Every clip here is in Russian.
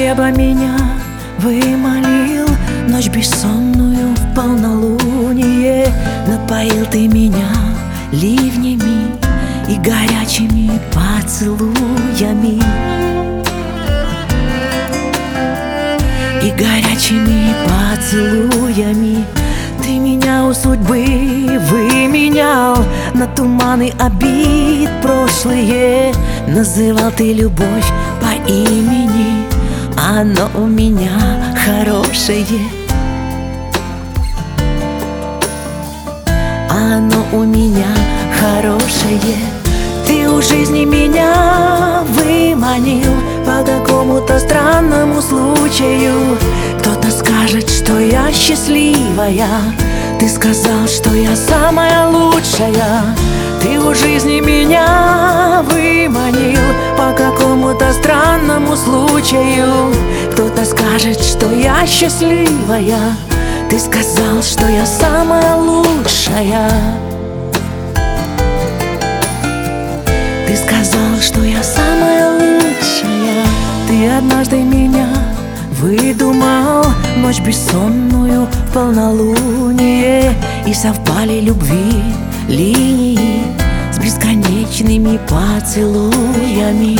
неба меня вымолил, ночь бессонную в полнолуние. Напоил ты меня ливнями и горячими поцелуями, и горячими поцелуями. Ты меня у судьбы выменял на туманы обид прошлые. Называл ты любовь по имени, оно у меня хорошее, оно у меня хорошее. Ты у жизни меня выманил по какому-то странному случаю. Кто-то скажет, что я счастливая, ты сказал, что я самая лучшая. Ты у жизни меня выманил по какому-то странному случаю. Кто-то скажет, что я счастливая, ты сказал, что я самая лучшая. Ты сказал, что я самая лучшая. Ты однажды меня выдумал, ночь бессонную в полнолуние, и совпали любви линии с бесконечными поцелуями,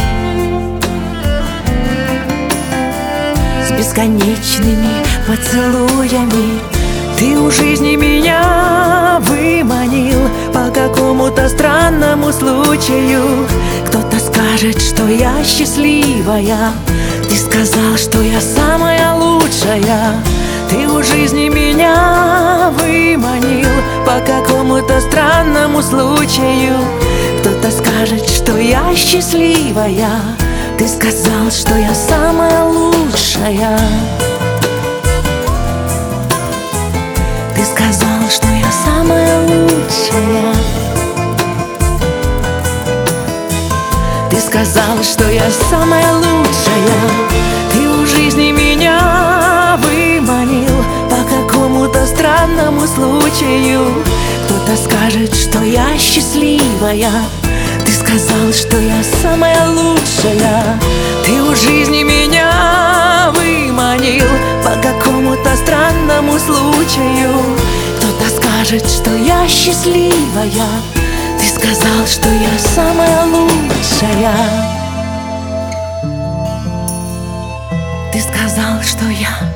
с бесконечными поцелуями. Ты у жизни меня выманил по какому-то странному случаю. Кто-то скажет, что я счастливая, ты сказал, что я самая лучшая. Ты у жизни меня выманил по какому-то странному случаю. Кто-то скажет, что я счастливая, ты сказал, что я самая лучшая. Ты сказал, что я самая лучшая. Ты сказал, что я самая лучшая. Ты у жизни меня выманил по какому-то странному случаю. Кто-то скажет, что я счастливая, ты сказал, что я самая лучшая. Ты у жизни меня выманил по какому-то странному случаю. Кто-то скажет, что я счастливая, ты сказал, что я самая лучшая. Ты сказал, что я